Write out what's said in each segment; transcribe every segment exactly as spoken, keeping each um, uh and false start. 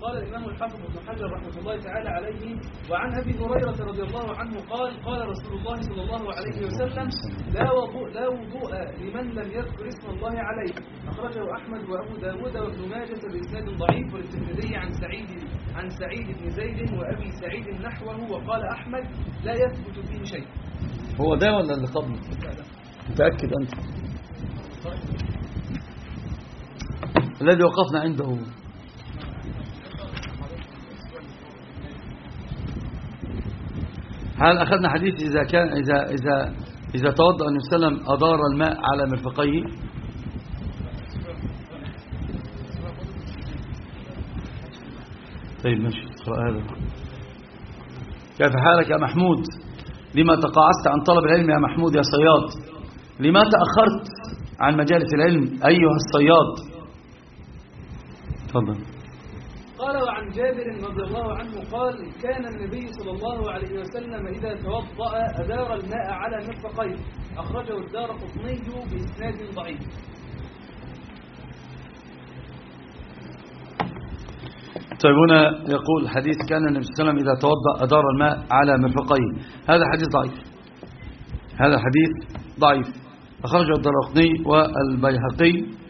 قال الإمام الحافظ ابن حجر رحمه الله تعالى عليه: وعن أبي هريرة رضي الله عنه قال: قال رسول الله صلى الله عليه وسلم: لا وضوء لا وضوء لمن لم يذكر اسم الله عليه. أخرجه أحمد وأبو داود وابن ماجة بإسناد ضعيف، والترمذي عن سعيد عن سعيد بن زيد وأبي سعيد نحوه، وقال أحمد: لا يثبت فيه شيء. هو ده ولا اللي قبله؟ متأكد أنت؟ الذي وقفنا عنده. هل أخذنا حديث إذا كان إذا إذا إذا توضأ النبي صلى الله عليه وسلم أدار الماء على مرفقيه؟ طيب ماشي، اقرأ هذا. كيف حالك يا محمود؟ لما تقاعست عن طلب العلم يا محمود يا صياد؟ لما تأخرت عن مجالس العلم أيها الصياد؟ تفضل. قال: وعن جابر رضي الله عنه قال: كان النبي صلى الله عليه وسلم إذا توضأ أدار الماء على مرفقيه. أخرجه الدارقطني بإسناد ضعيف. طيب هنا يقول حديث كان النبي صلى الله عليه وسلم إذا توضأ أدار الماء على مرفقيه. هذا حديث ضعيف، هذا حديث ضعيف. أخرجه الدارقطني والبيهقي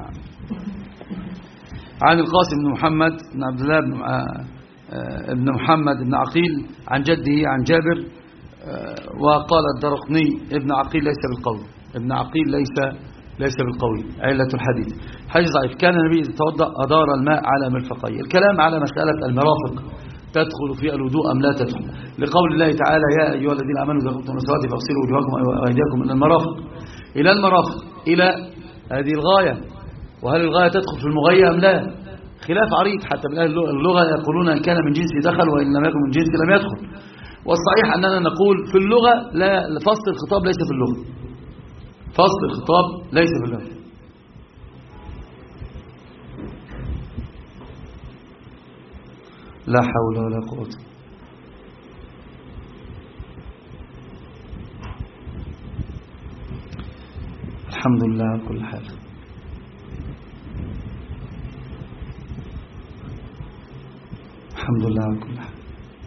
عن القاسم بن محمد بن عبد الله بن محمد بن عقيل عن جده عن جابر، وقال الدارقطني ابن عقيل ليس بالقوي، ابن عقيل ليس ليس بالقوي، علة الحديث حديث ضعيف. كان النبي يتوضأ أدار الماء على مرفقيه. الكلام على مسألة المرافق تدخل في الوضوء أم لا تدخل، لقول الله تعالى: يا أيها الذين آمنوا إذا قمتم إلى الصلاة فاغسلوا وجوهكم وأيديكم إلى المرافق، إلى المرافق، إلى هذه الغاية. وهل الغاية تدخل في المغية أم لا؟ خلاف عريض، حتى من أهل اللغة يقولون إن كان من جنس دخل وإن لم يكن من جنس لم يدخل. والصحيح أننا نقول في اللغة لا، فصل الخطاب ليس في اللغة، فصل الخطاب ليس في اللغة. لا حول ولا قوة. الحمد لله على كل حال. الحمد لله على كل حال.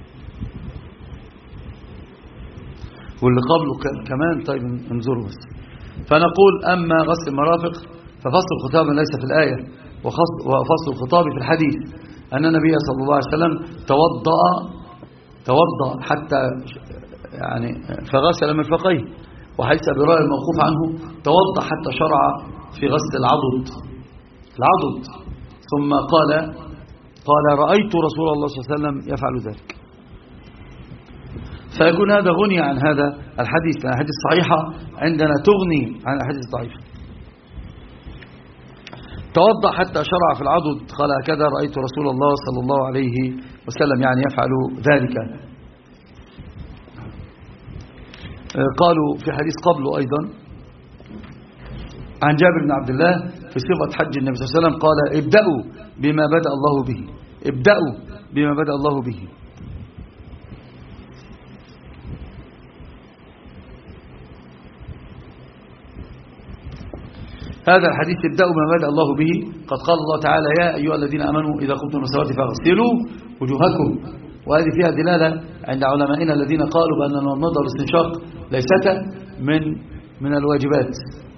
واللي قبله كمان. طيب انظروا بس. فنقول أما غسل المرافق ففصل الخطاب ليس في الآية، وفصل الخطاب في الحديث أن النبي صلى الله عليه وسلم توضأ توضأ حتى يعني فغسل مرفقيه، وحيث أبي هريرة الموقوف عنه توضأ حتى شرع في غسل العضد العضد ثم قال قال رأيت رسول الله صلى الله عليه وسلم يفعل ذلك. فيكون هذا غني عن هذا الحديث، لأن الحديث الصحيحة عندنا تغني عن الحديث الضعيف. توضأ حتى شرع في العضد، قال هكذا رأيت رسول الله صلى الله عليه وسلم يعني يفعل ذلك. قالوا في حديث قبله أيضا عن جابر بن عبد الله في صفة حج النبي صلى الله عليه وسلم قال ابدأوا بما بدأ الله به، ابدأوا بما بدأ الله به. هذا الحديث ابدأوا بما بدأ الله به. قد قال الله تعالى يا أيها الذين آمنوا إذا قمتم إلى الصلاة فاغسلوا وجوهكم، وهذه فيها دلالة عند علمائنا الذين قالوا بأن المضمضة والاستنشاق ليست من من الواجبات،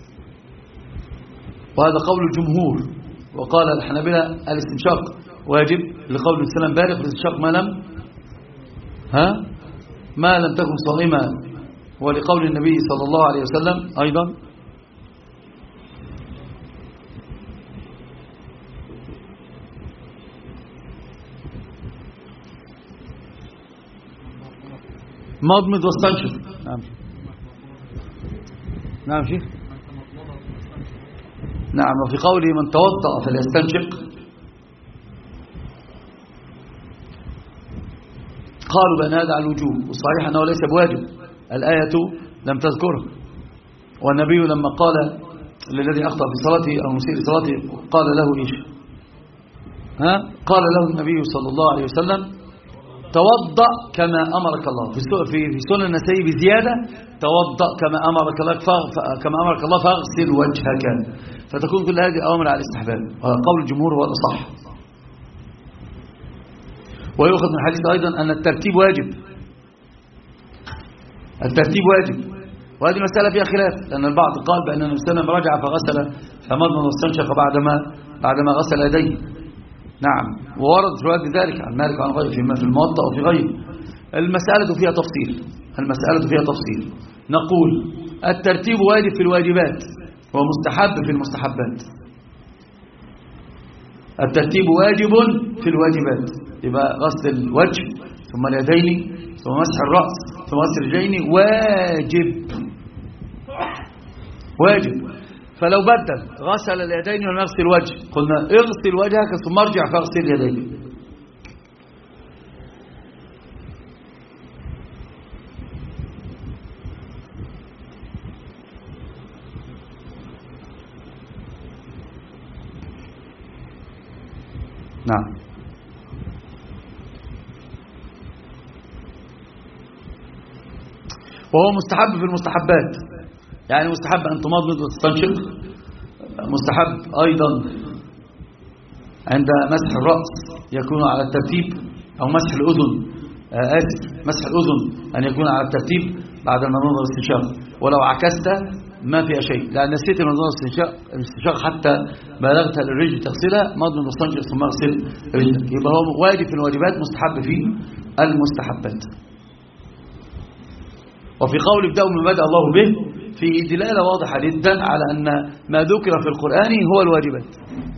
وهذا قول الجمهور. وقال الحنابلة الاستنشاق واجب لقول النبي صلى الله عليه وسلم بارك الاستنشاق ما لم ها ما لم تكن صائما، ولقول النبي صلى الله عليه وسلم أيضا مضمض واستنشق. نعم نعم شيخ نعم. وفي قوله من توضأ فليستنشق قالوا بأن هذا على الوجوب، والصحيح أنه ليس بواجب، الآية لم تذكره. والنبي لما قال للذي أخطأ في صلاته أو مسيء صلاته قال له إيش ها؟ قال له النبي صلى الله عليه وسلم توضأ كما أمرك الله. في في سنن النسائي بزيادة توضأ كما أمرك الله كما أمرك الله فاغسل وجهك. فتكون كل هذه أوامر على الاستحباب. قول الجمهور هو الأصح. ويؤخذ من الحديث أيضا أن الترتيب واجب، الترتيب واجب. وهذه مسألة فيها خلاف، لأن البعض قال بأن النبي صلى الله عليه وسلم رجع فغسل فمضمض واستنشق بعدما بعدما غسل يديه. نعم، وورد روايات ذلك عن مالك وعن غيره فيما في الموطأ وفي غيره. المسألة فيها تفصيل، المسألة فيها تفصيل. نقول الترتيب واجب في الواجبات ومستحب في المستحبات. الترتيب واجب في الواجبات، يبقى غسل الوجه ثم اليدين ثم مسح الرأس ثم غسل الرجلين واجب واجب. فلو بدل غسل اليدين ولم يغسل الوجه قلنا اغسل وجهك ثم ارجع فاغسل اليدين. نعم. وهو مستحب في المستحبات، يعني مستحب أن تمضمض وتستنشق، مستحب أيضا عند مسح الرأس يكون على الترتيب، أو مسح الأذن آسف مسح الأذن أن يكون على الترتيب بعد المضمضة والاستنشاق. ولو عكست ما فيها شيء، لأن نسيت المضمضة والاستنشاق الاستنشاق حتى بلغت الرجل تغسلها، مضمض واستنشق ثم اغسل رجلك. يبقى هو واجب في الواجبات، مستحب في المستحبات. وفي قول ابدأوا بما بدأ الله به فيه دلالة واضحة جدا على أن ما ذكر في القرآن هو الواجبات.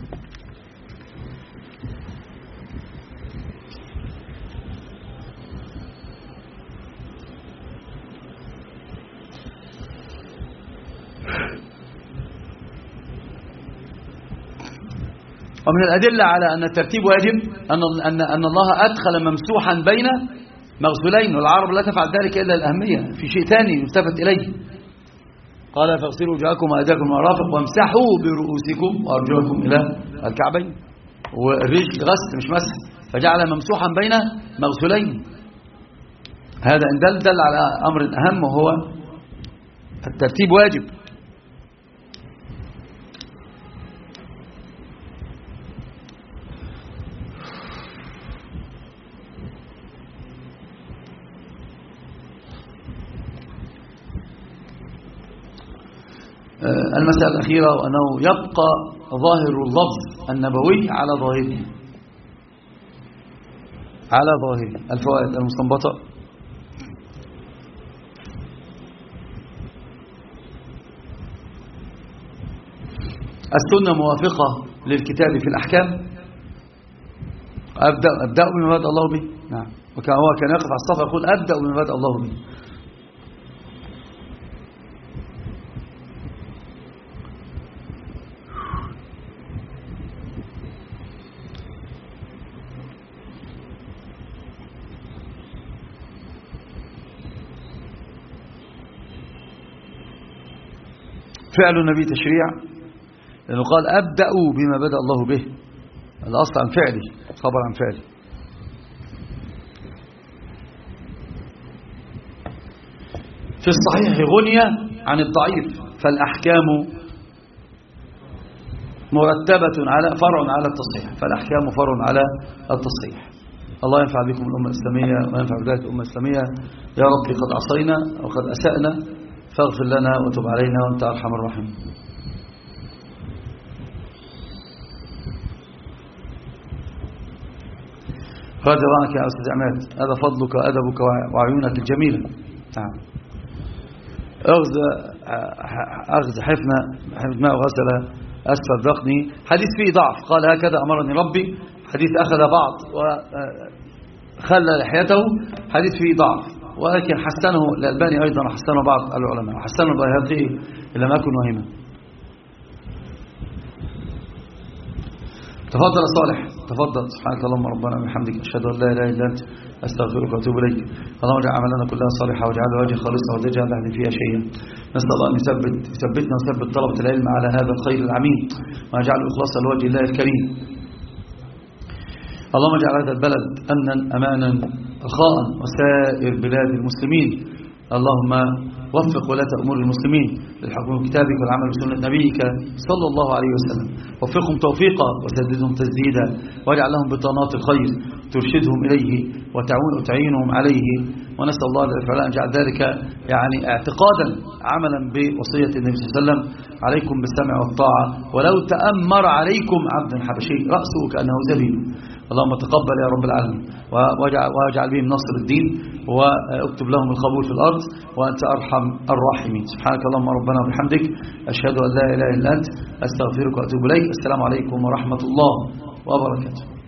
ومن الأدلة على أن الترتيب واجب أن أن أن الله أدخل ممسوحا بين مغسولين، والعرب لا تفعل ذلك إلا الأهمية، في شيء ثاني يلتفت إليه. قال فاغسلوا وجوهكم وأيديكم والمرافق وامسحوا برؤوسكم وأرجلكم إلى الكعبين. والرجل غسل مش مسح، فجعل ممسوحا بين مغسولين. هذا إن دل دل على أمر أهم وهو الترتيب واجب. المسألة الأخيرة وأنه يبقى ظاهر اللفظ النبوي على ظاهره على ظاهره. الفوائد المستنبطة: السنة موافقة للكتاب في الأحكام. أبدأ أبدأ بما بدأ الله به. نعم، وكان هو كان يقف على الصف يقول أبدأ بما بدأ الله به. فعل النبي تشريع، لأنه قال أبدأوا بما بدأ الله به، الأصل عن فعله، خبر عن فعله. في الصحيح غنية عن الضعيف، فالأحكام مرتبة على فرع على التصحيح، فالأحكام فرع على التصحيح. الله ينفع بكم الأمة الإسلامية وينفع بذلك الأمة الإسلامية. يا رب قد عصينا وقد أسأنا فاغفر لنا وتب علينا وأنت أرحم الراحمين. هذا معك يا أستاذ عماد، هذا فضلك وأدبك وعيونك الجميلة. نعم. أخذ أخذ حفنة حفنة ماء وغسل أسفل ذقني، حديث فيه ضعف، قال هكذا أمرني ربي. حديث أخذ بعض وخلى لحيته، حديث فيه ضعف، ولكن حسنه الألباني أيضا، حسنه بعض العلماء، وحسنه البيهقي إن لم يكن وهما. تفضل صالح، تفضل. سبحانك اللهم ربنا وبحمدك، أشهد أن لا إله إلا أنت، أستغفرك وأتوب إليك. اللهم اجعل عملنا كلها صالحة واجعل وجه خالصا ولا تجعل أحد فيها شيئا. نسأل الله أن يثبت يثبتنا ويثبت طلبة العلم على هذا الخير العميم، ويجعل إخلاصا لوجه الله الكريم. اللهم اجعل هذا البلد أمنا أمانا رخاء، وسائر بلاد المسلمين اللهم وفق ولاة أمور المسلمين للحكم بكتابك والعمل بسنة نبيك صلى الله عليه وسلم. وفقهم توفيقا وسددهم تسديدا، واجعل لهم بطانات الخير ترشدهم إليه وتعينهم عليه. ونسأل الله أن يجعل ذلك يعني اعتقادا عملا بوصية النبي صلى الله عليه وسلم: عليكم بالسمع والطاعة ولو تأمر عليكم عبد حبشي رأسه كأنه زبيب. اللهم تقبل يا رب العالمين، واجعل بهم نصر الدين، واكتب لهم القبول في الأرض، وأنت أرحم الراحمين. سبحانك اللهم ربنا وبحمدك، أشهد أن لا إله إلا أنت، أستغفرك وأتوب إليك. السلام عليكم ورحمة الله وبركاته.